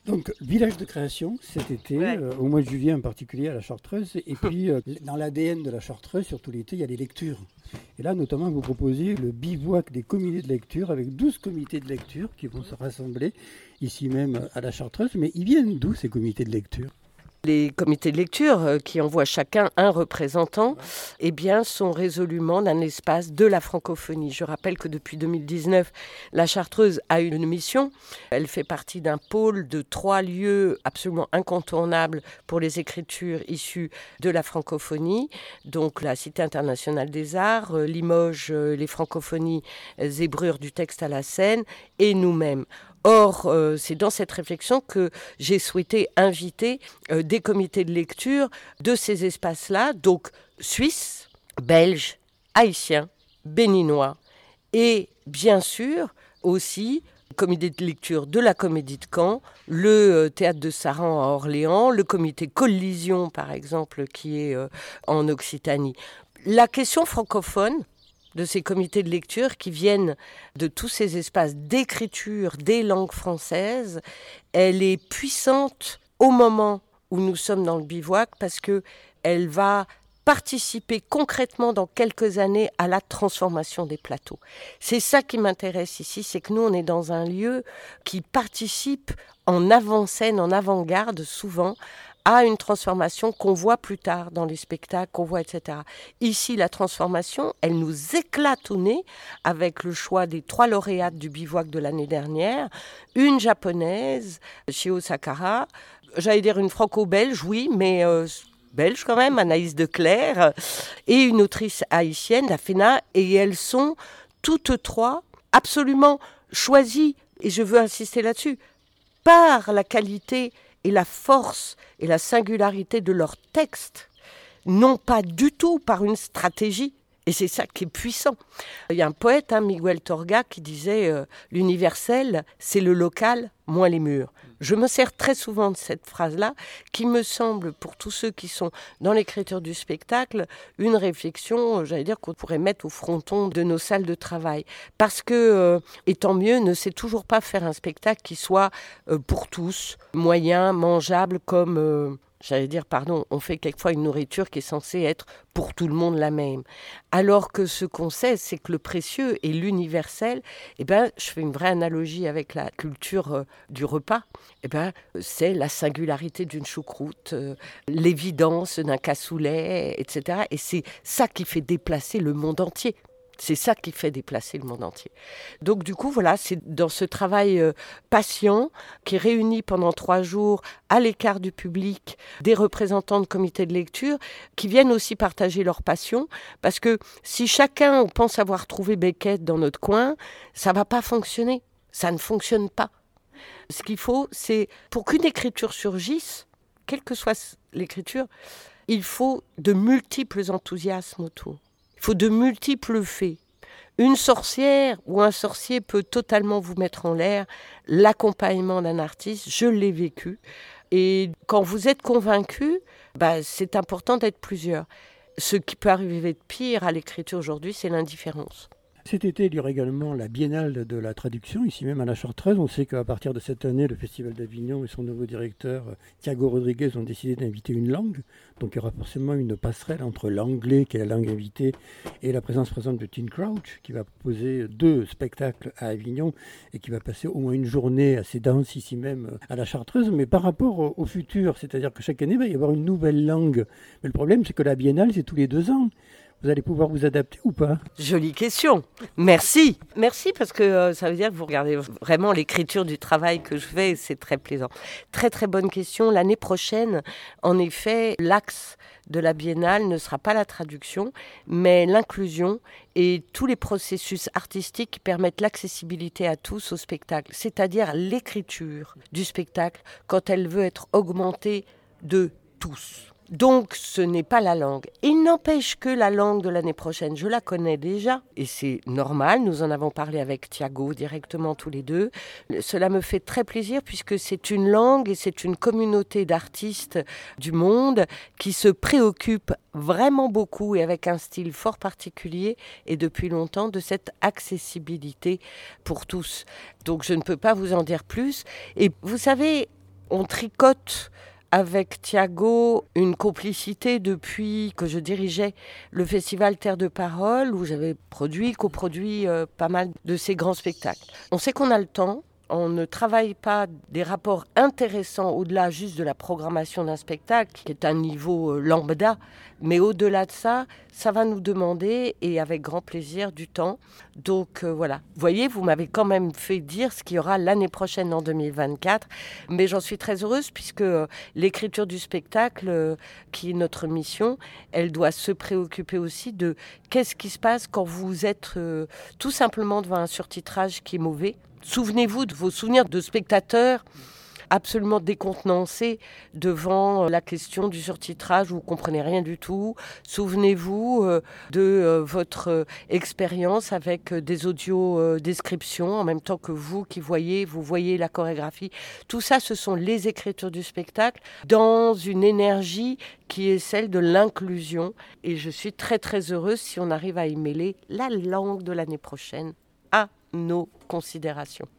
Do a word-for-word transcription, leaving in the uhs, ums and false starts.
Donc, village de création cet été, Ouais. euh, au mois de juillet en particulier à la Chartreuse. Et puis, euh, dans l'A D N de la Chartreuse, surtout l'été, il y a les lectures. Et là, notamment, vous proposez le bivouac des comités de lecture avec douze comités de lecture qui vont se rassembler ici même à la Chartreuse. Mais ils viennent d'où ces comités de lecture ? Les comités de lecture, euh, qui envoient chacun un représentant, eh bien, sont résolument d'un espace de la francophonie. Je rappelle que depuis deux mille dix-neuf, la Chartreuse a une mission. Elle fait partie d'un pôle de trois lieux absolument incontournables pour les écritures issues de la francophonie. Donc la Cité internationale des arts, euh, Limoges, euh, les francophonies euh, zébrures du texte à la scène et nous-mêmes. Or, euh, c'est dans cette réflexion que j'ai souhaité inviter euh, des comités de lecture de ces espaces-là, donc suisses, belges, haïtiens, béninois, et bien sûr aussi comité de lecture de la Comédie de Caen, le euh, Théâtre de Saran à Orléans, le comité Collision, par exemple, qui est euh, en Occitanie. La question francophone de ces comités de lecture qui viennent de tous ces espaces d'écriture des langues françaises, elle est puissante au moment où nous sommes dans le bivouac parce qu'elle va participer concrètement dans quelques années à la transformation des plateaux. C'est ça qui m'intéresse ici, c'est que nous, on est dans un lieu qui participe en avant-scène, en avant-garde souvent, à une transformation qu'on voit plus tard dans les spectacles, qu'on voit, et cetera. Ici, la transformation, elle nous éclate au nez avec le choix des trois lauréates du bivouac de l'année dernière, une japonaise, Shio Sakara, j'allais dire une franco-belge, oui, mais euh, belge quand même, Anaïs Declercq, et une autrice haïtienne, Dafena, et elles sont toutes trois absolument choisies, et je veux insister là-dessus, par la qualité et la force et la singularité de leur texte, non pas du tout par une stratégie. Et c'est ça qui est puissant. Il y a un poète, hein, Miguel Torga, qui disait euh, « L'universel, c'est le local, moins les murs ». Je me sers très souvent de cette phrase-là, qui me semble, pour tous ceux qui sont dans l'écriture du spectacle, une réflexion, euh, j'allais dire, qu'on pourrait mettre au fronton de nos salles de travail. Parce que, euh, et tant mieux, ne sait toujours pas faire un spectacle qui soit euh, pour tous, moyen, mangeable, comme... Euh, J'allais dire, pardon, on fait quelquefois une nourriture qui est censée être pour tout le monde la même. Alors que ce qu'on sait, c'est que le précieux et l'universel, eh ben, je fais une vraie analogie avec la culture euh, du repas, eh ben, c'est la singularité d'une choucroute, euh, l'évidence d'un cassoulet, et cetera. Et c'est ça qui fait déplacer le monde entier. C'est ça qui fait déplacer le monde entier. Donc du coup, voilà, c'est dans ce travail euh, patient qui réunit pendant trois jours à l'écart du public des représentants de comités de lecture qui viennent aussi partager leur passion. Parce que si chacun pense avoir trouvé Beckett dans notre coin, ça ne va pas fonctionner. Ça ne fonctionne pas. Ce qu'il faut, c'est pour qu'une écriture surgisse, quelle que soit l'écriture, il faut de multiples enthousiasmes autour. Il faut de multiples faits. Une sorcière ou un sorcier peut totalement vous mettre en l'air. L'accompagnement d'un artiste, je l'ai vécu. Et quand vous êtes convaincu, bah, c'est important d'être plusieurs. Ce qui peut arriver de pire à l'écriture aujourd'hui, c'est l'indifférence. Cet été, il y aura également la Biennale de la traduction, ici même à la Chartreuse. On sait qu'à partir de cette année, le Festival d'Avignon et son nouveau directeur, Thiago Rodriguez, ont décidé d'inviter une langue. Donc il y aura forcément une passerelle entre l'anglais, qui est la langue invitée, et la présence présente de Tim Crouch, qui va proposer deux spectacles à Avignon et qui va passer au moins une journée assez dense ici même à la Chartreuse. Mais par rapport au, au futur, c'est-à-dire que chaque année, il va y avoir une nouvelle langue. Mais le problème, c'est que la Biennale, c'est tous les deux ans. Vous allez pouvoir vous adapter ou pas ? Jolie question. Merci. Merci parce que euh, ça veut dire que vous regardez vraiment l'écriture du travail que je fais et c'est très plaisant. Très très bonne question. L'année prochaine, en effet, l'axe de la Biennale ne sera pas la traduction, mais l'inclusion et tous les processus artistiques qui permettent l'accessibilité à tous au spectacle, c'est-à-dire l'écriture du spectacle quand elle veut être augmentée de tous. Donc, ce n'est pas la langue. Il n'empêche que la langue de l'année prochaine, je la connais déjà. Et c'est normal, nous en avons parlé avec Thiago directement tous les deux. Cela me fait très plaisir puisque c'est une langue et c'est une communauté d'artistes du monde qui se préoccupe vraiment beaucoup et avec un style fort particulier et depuis longtemps de cette accessibilité pour tous. Donc, je ne peux pas vous en dire plus. Et vous savez... on tricote avec Thiago une complicité depuis que je dirigeais le festival Terre de Parole, où j'avais produit, coproduit euh, pas mal de ces grands spectacles. On sait qu'on a le temps. On ne travaille pas des rapports intéressants au-delà juste de la programmation d'un spectacle, qui est un niveau euh, lambda, mais au-delà de ça, ça va nous demander, et avec grand plaisir, du temps. Donc euh, voilà, vous voyez, vous m'avez quand même fait dire ce qu'il y aura l'année prochaine en deux mille vingt-quatre, mais j'en suis très heureuse puisque euh, l'écriture du spectacle, euh, qui est notre mission, elle doit se préoccuper aussi de qu'est-ce qui se passe quand vous êtes euh, tout simplement devant un surtitrage qui est mauvais. Souvenez-vous de vos souvenirs de spectateurs absolument décontenancés devant la question du surtitrage où vous ne comprenez rien du tout. Souvenez-vous de votre expérience avec des audio-descriptions en même temps que vous qui voyez, vous voyez la chorégraphie. Tout ça, ce sont les écritures du spectacle dans une énergie qui est celle de l'inclusion. Et je suis très très heureuse si on arrive à y mêler la langue de l'année prochaine à nos considérations.